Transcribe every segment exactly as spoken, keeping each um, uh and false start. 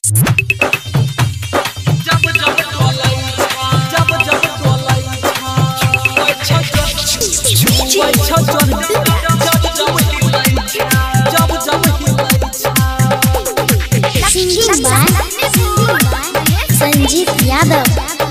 संजीत यादव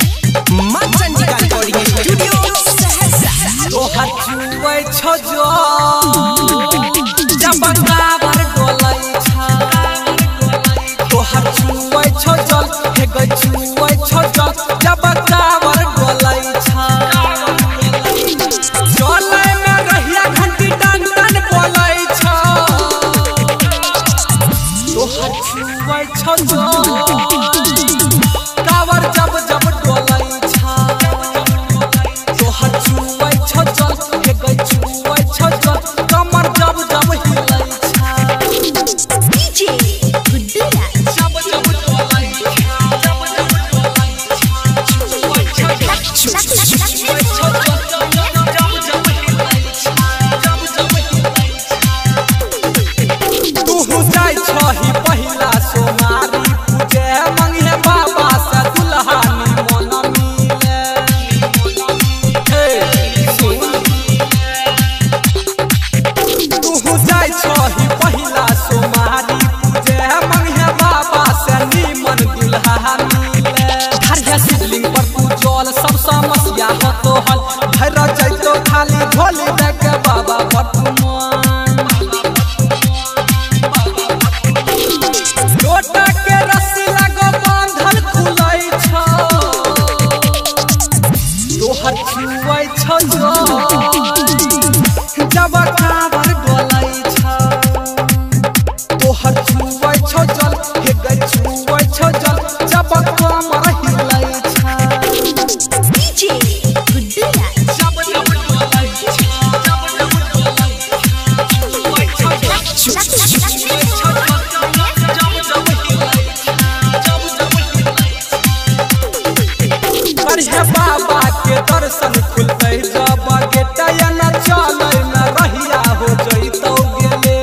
कावर जब जब डोलै छा तोहर छुए छो जल हे गई छुए छो जल कमर जब जब हिलै छा डीजे गुड्डू राज जब जब डोलै छा जब जब डोलै छा छुए छो जल छुए छो जल जब जब हिलै छा जब जब हिलै छा तू जाय छही पहिला सोनारी सब समस्या होतो हल भर जैतो खाली झोली देके बाबा वर्तमान लोटा के रस्सी लगो बांधल खुलै छौ तोहर छुए छौ जब कावर डोलै छौ तोहर छुए छौ जल हे गई छुए छौ जल जब कमर हिलै छौ बाबा के दर्शन खुलते जब गेटया न चलै न रहिया हो जइतौ गेले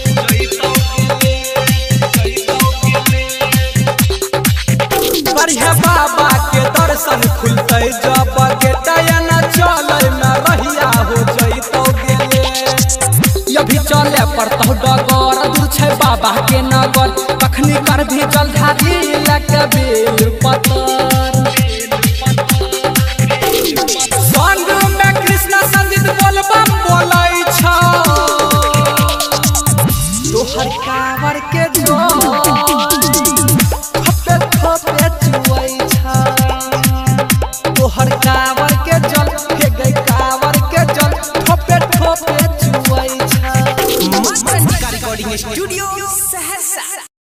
बढ़िया बाबा के दर्शन खुलते जब गेटया न चलै न रहिया हो जइतौ गेले अभी चले पड़तौ डगर दूर छै बाबा के नगर कखनी कर भी जलधारी लके बेल पतर तोहर कावर के जोल थपे थपे चुए छा तोहर कावर के जल हे गई कावर के जल थपे थपे चुए छा रिकॉर्डिंग स्टूडियो सहरसा।